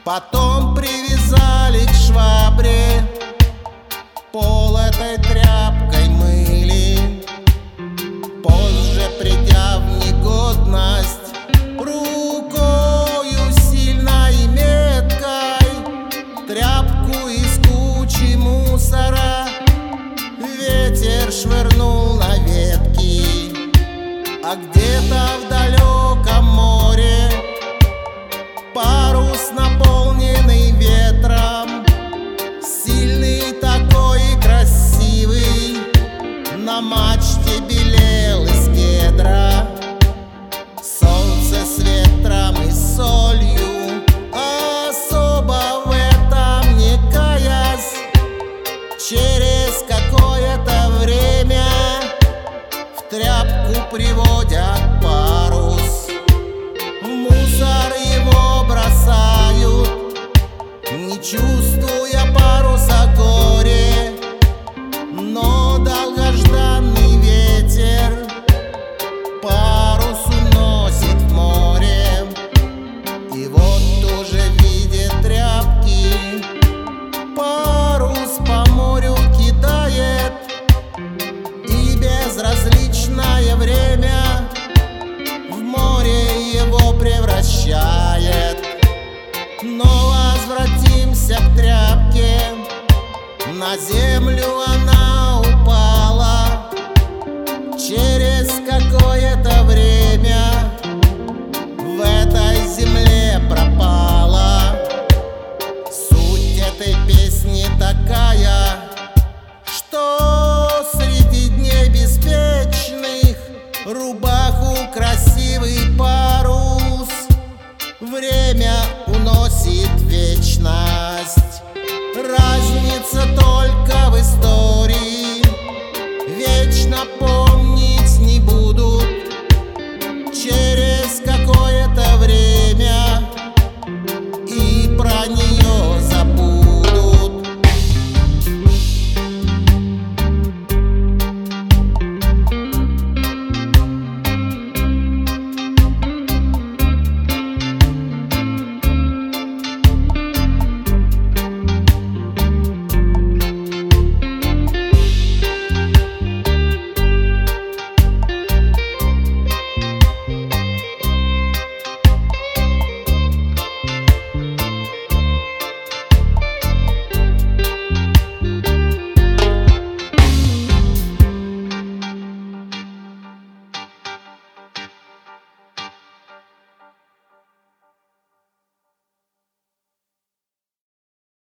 Потом привязали к швабре, пол этой тряпкой мыли. Позже, придя в негодность, рукою сильно и меткой тряпку из кучи мусора ветер швырнул на ветки. А где-то в далеком море парус, наполненный ветром, сильный такой и красивый, на мачте белел из кедра. Солнце с ветром и солью, особо в этом не каясь, через какое-то время в тряпку приводят парус. В мусор его бросают, не чувствуя паруса горе, но долгожданный ветер парус уносит в море. И вот уже видит тряпки, парус по морю кидает, и безразличное время в море его превращает. Но возвратимся к тряпке. На землю она упала, через какое-то время в этой земле пропала. Суть этой песни такая, что среди дней беспечных рубашка